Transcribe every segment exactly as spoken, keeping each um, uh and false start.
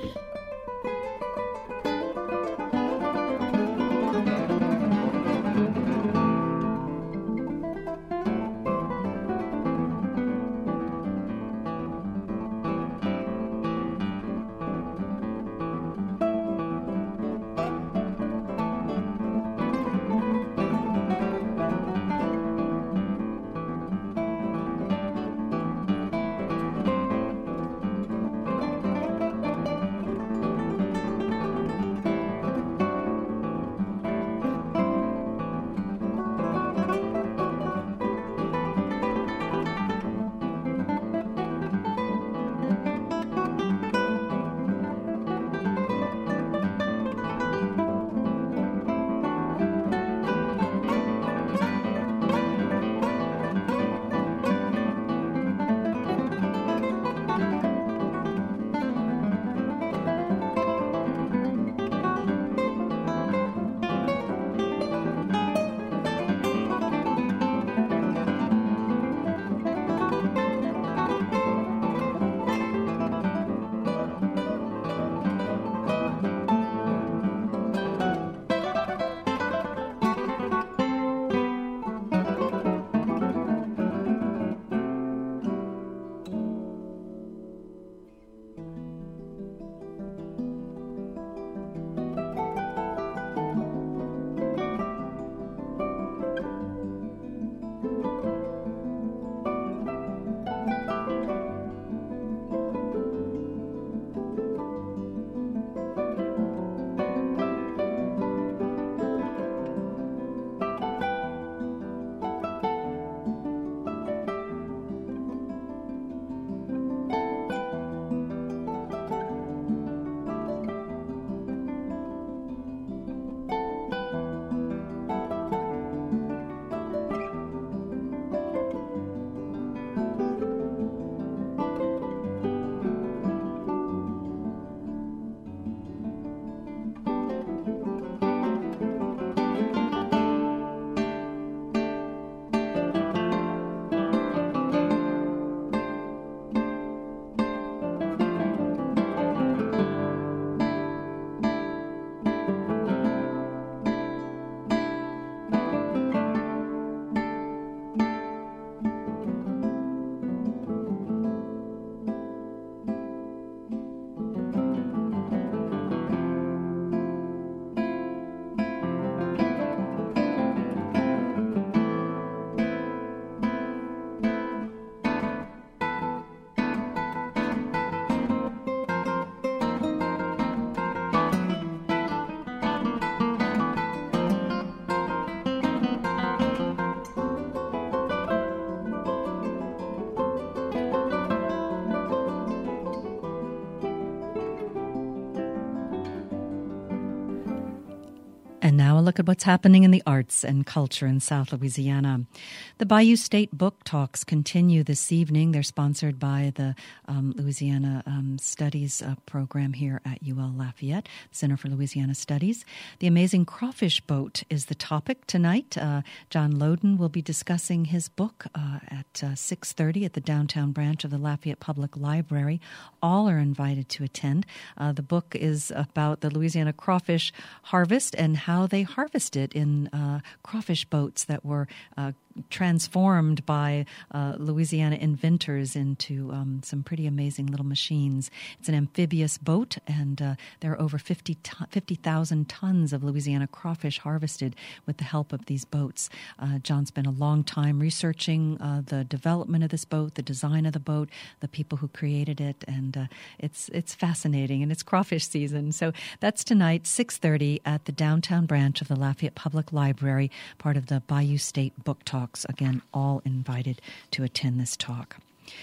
And now a look at what's happening in the arts and culture in South Louisiana. The Bayou State Book Talks continue this evening. They're sponsored by the um, Louisiana um, Studies uh, program here at U L Lafayette, Center for Louisiana Studies. The Amazing Crawfish Boat is the topic tonight. Uh, John Loden will be discussing his book uh, at uh, six thirty at the downtown branch of the Lafayette Public Library. All are invited to attend. Uh, the book is about the Louisiana crawfish harvest and how they harvested in uh, crawfish boats that were uh, transformed by uh, Louisiana inventors into um, some pretty amazing little machines. It's an amphibious boat, and uh, there are over fifty thousand tons of Louisiana crawfish harvested with the help of these boats. Uh, John spent a long time researching uh, the development of this boat, the design of the boat, the people who created it, and uh, it's it's fascinating, and it's crawfish season. So that's tonight, six thirty at the downtown branch of the Lafayette Public Library, part of the Bayou State Book Talks. Again, all invited to attend this talk.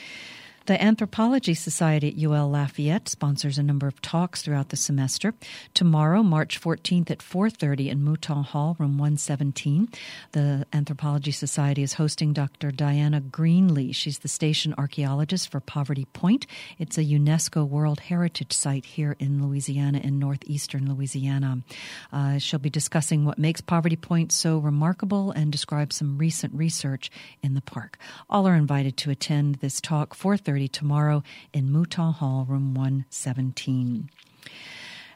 The Anthropology Society at U L Lafayette sponsors a number of talks throughout the semester. Tomorrow, March fourteenth at four thirty in Mouton Hall, room one seventeen, the Anthropology Society is hosting Doctor Diana Greenlee. She's the station archaeologist for Poverty Point. It's a UNESCO World Heritage Site here in Louisiana, in northeastern Louisiana. Uh, she'll be discussing what makes Poverty Point so remarkable and describe some recent research in the park. All are invited to attend this talk, four thirty tomorrow in Mouton Hall, room one seventeen.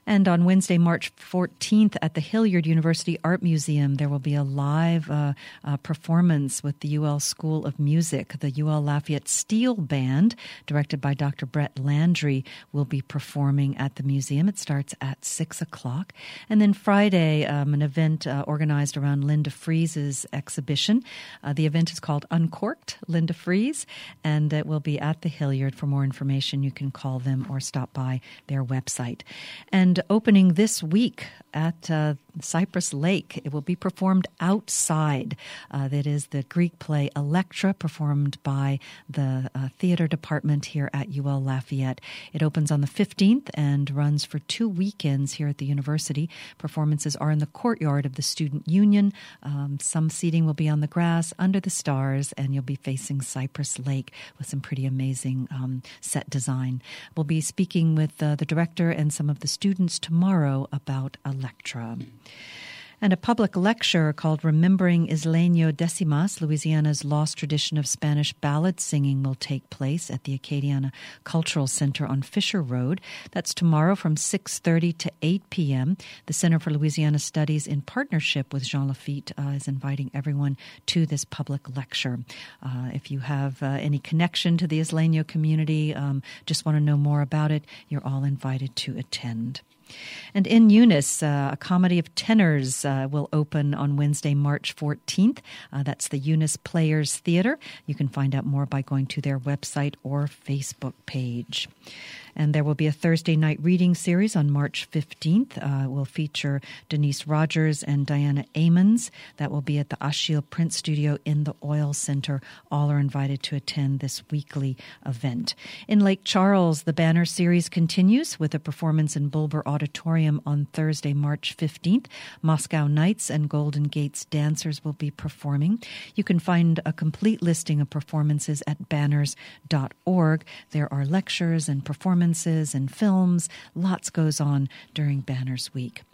And on Wednesday, March fourteenth, at the Hilliard University Art Museum, there will be a live uh, uh, performance with the U L School of Music. The U L Lafayette Steel Band, directed by Doctor Brett Landry, will be performing at the museum. It starts at six o'clock. And then Friday, um, an event uh, organized around Linda Fries's exhibition. Uh, the event is called Uncorked, Linda Fries, and it will be at the Hilliard. For more information, you can call them or stop by their website. And opening this week at uh, Cypress Lake, it will be performed outside. Uh, that is the Greek play Electra, performed by the uh, theater department here at U L Lafayette. It opens on the fifteenth and runs for two weekends here at the university. Performances are in the courtyard of the Student Union. Um, some seating will be on the grass under the stars, and you'll be facing Cypress Lake with some pretty amazing um, set design. We'll be speaking with uh, the director and some of the students tomorrow about Electra. And a public lecture called Remembering Isleño Décimas, Louisiana's Lost Tradition of Spanish Ballad Singing, will take place at the Acadiana Cultural Center on Fisher Road. That's tomorrow from six thirty to eight p.m. The Center for Louisiana Studies, in partnership with Jean Lafitte, uh, is inviting everyone to this public lecture. Uh, if you have uh, any connection to the Isleño community, um, just want to know more about it, you're all invited to attend. And in Eunice, uh, a comedy of tenors uh, will open on Wednesday, March fourteenth. Uh, that's the Eunice Players Theater. You can find out more by going to their website or Facebook page. And there will be a Thursday night reading series on March fifteenth. Uh, it will feature Denise Rogers and Diana Amons. That will be at the Achille Print Studio in the Oil Center. All are invited to attend this weekly event. In Lake Charles, the Banner series continues with a performance in Bulber Auditorium on Thursday, March fifteenth. Moscow Knights and Golden Gates Dancers will be performing. You can find a complete listing of performances at banners dot org. There are lectures and performances and films. Lots goes on during Banners Week.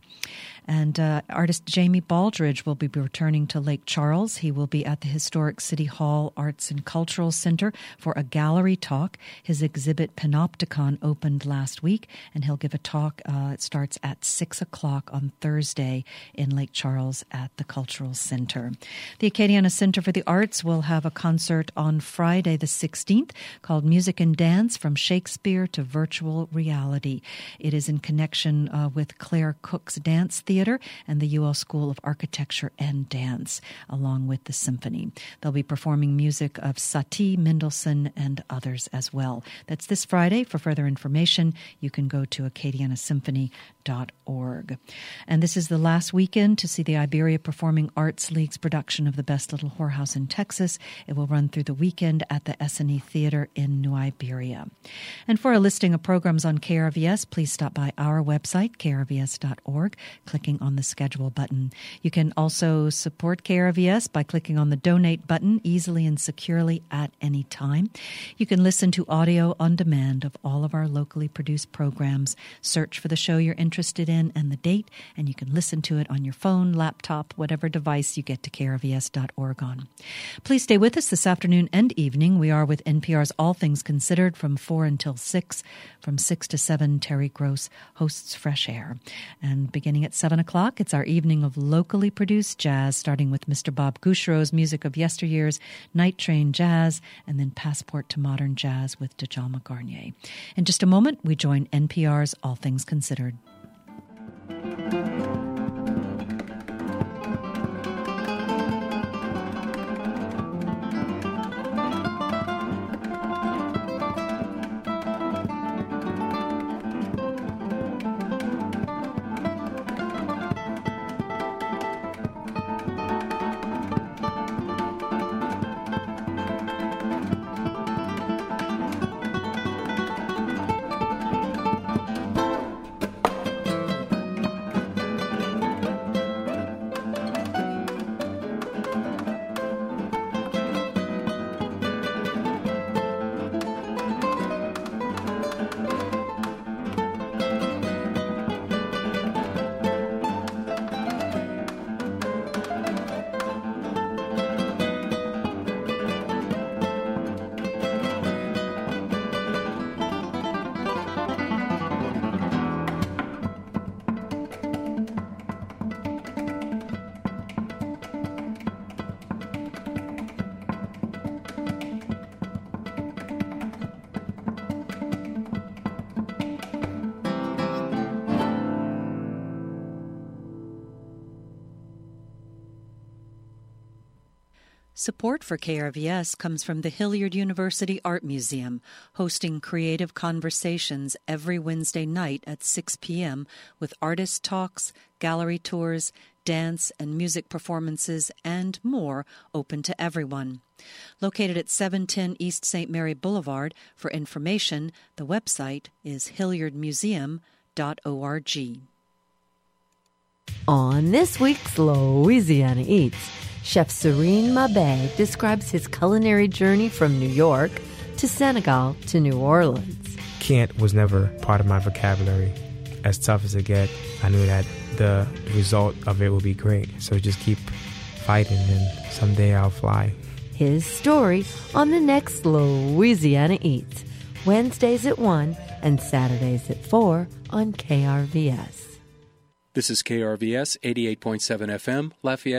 And uh, artist Jamie Baldridge will be returning to Lake Charles. He will be at the historic City Hall Arts and Cultural Center for a gallery talk. His exhibit Panopticon opened last week, and he'll give a talk. Uh, it starts at six o'clock on Thursday in Lake Charles at the Cultural Center. The Acadiana Center for the Arts will have a concert on Friday the sixteenth called Music and Dance from Shakespeare to Virtual Reality. It is in connection uh, with Claire Cook's Dance Theater and the U L School of Architecture and Dance, along with the symphony. They'll be performing music of Satie, Mendelssohn, and others as well. That's this Friday. For further information, you can go to acadiana symphony dot org. And this is the last weekend to see the Iberia Performing Arts League's production of The Best Little Whorehouse in Texas. It will run through the weekend at the S and E Theater in New Iberia. And for a listing of programs on K R V S, please stop by our website, k r v s dot org, clicking on the schedule button. You can also support K R V S by clicking on the donate button easily and securely at any time. You can listen to audio on demand of all of our locally produced programs. Search for the show you're interested in and the date, and you can listen to it on your phone, laptop, whatever device you get to k r v s dot org on. Please stay with us this afternoon and evening. We are with N P R's All Things Considered from four until six. From six to seven, Terry Gross hosts Fresh Air. And beginning at seven o'clock, it's our evening of locally produced jazz, starting with Mister Bob Gouchereau's music of yesteryear's Night Train Jazz, and then Passport to Modern Jazz with Djalma Garnier. In just a moment, we join N P R's All Things Considered. Support for K R V S comes from the Hilliard University Art Museum, hosting creative conversations every Wednesday night at six p.m. with artist talks, gallery tours, dance and music performances, and more open to everyone. Located at seven ten East Saint Mary Boulevard, for information, the website is hilliard museum dot org. On this week's Louisiana Eats, Chef Serene Mabe describes his culinary journey from New York to Senegal to New Orleans. Can't was never part of my vocabulary. As tough as it get, I knew that the result of it would be great. So just keep fighting and someday I'll fly. His story on the next Louisiana Eats, Wednesdays at one and Saturdays at four on K R V S. This is K R V S eighty-eight point seven F M, Lafayette.